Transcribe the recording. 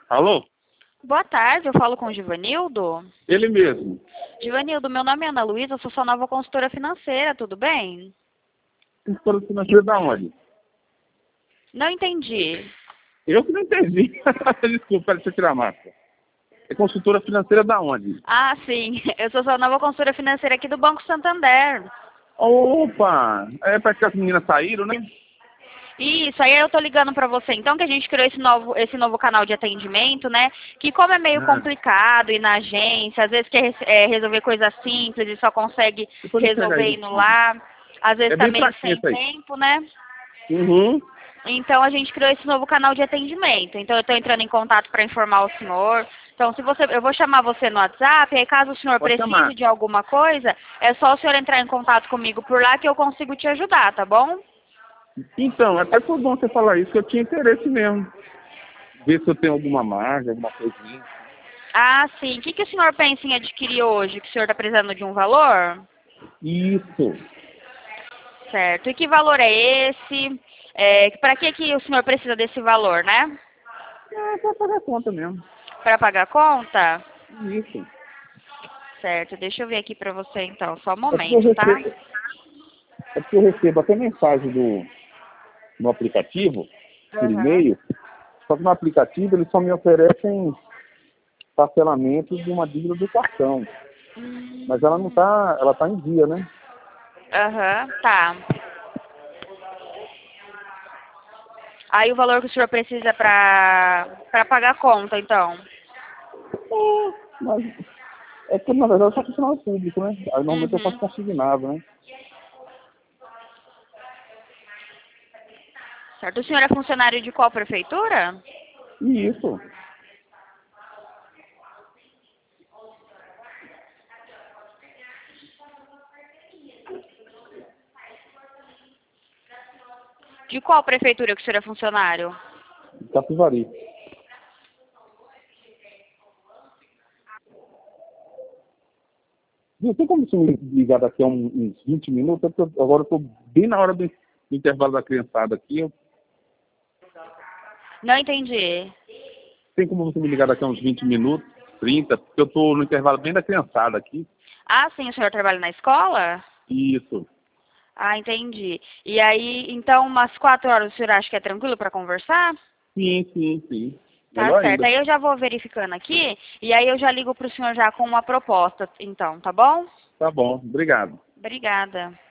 Alô? Boa tarde, eu falo com o Givanildo. Ele mesmo. Givanildo, meu nome é Ana Luísa, eu sou sua nova consultora financeira, tudo bem? Consultora financeira da onde? Não entendi. Eu que não entendi. Desculpa, deixa eu tirar a máscara. É consultora financeira da onde? Ah, sim, eu sou sua nova consultora financeira aqui do Banco Santander. Opa! É para que as meninas saíram, né? Isso, aí eu tô ligando pra você então, que a gente criou esse novo canal de atendimento, né? Que como é meio Ah, complicado ir na agência, às vezes quer resolver coisas simples e só consegue depois eu pegar resolver aí. indo lá, às vezes É tá bem meio fraquinho sem isso aí. tempo, né? Uhum. Então a gente criou esse novo canal de atendimento. Então eu estou entrando em contato para informar o senhor. Então eu vou chamar você no WhatsApp, e aí caso o senhor Pode precise chamar. de alguma coisa, é só o senhor entrar em contato comigo por lá que eu consigo te ajudar, tá bom? Então, até foi bom você falar isso, que eu tinha interesse mesmo. Ver se eu tenho alguma margem, alguma coisinha. Ah, sim. O que o senhor pensa em adquirir hoje? Que o senhor está precisando de um valor? Isso. Certo. E que valor é esse? Para que o senhor precisa desse valor, né? É para pagar a conta mesmo. Para pagar a conta? Isso. Certo. Deixa eu ver aqui para você então. Só um É porque eu momento, tá? recebo, é porque eu recebo até mensagem no aplicativo, por Aham. e-mail, só que no aplicativo eles só me oferecem parcelamento de uma dívida do cartão. Mas ela não Hum. tá, ela tá em dia, né? Aham, tá. Aí o valor que o senhor precisa para pagar a conta, então. Mas é que na verdade eu sou funcionário público, né? Aí normalmente eu faço Uhum. consignado, né? Certo. O senhor é funcionário de qual prefeitura? E isso. De qual prefeitura que o senhor é funcionário? Capivari. Viu, tem como você me ligar daqui a uns 20 minutos? É porque agora eu tô bem na hora do intervalo da criançada aqui. Não entendi. Tem como você me ligar daqui a uns 20 minutos, 30? Porque eu tô no intervalo bem da criançada aqui. Ah, sim, o senhor trabalha na escola? Isso. Ah, entendi. E aí, então, umas 4 horas o senhor acha que é tranquilo para conversar? Sim, sim, sim. Tá Melhor certo. ainda. Aí eu já vou verificando aqui e aí eu já ligo pro senhor já com uma proposta, então, tá bom? Tá bom, obrigado. Obrigada.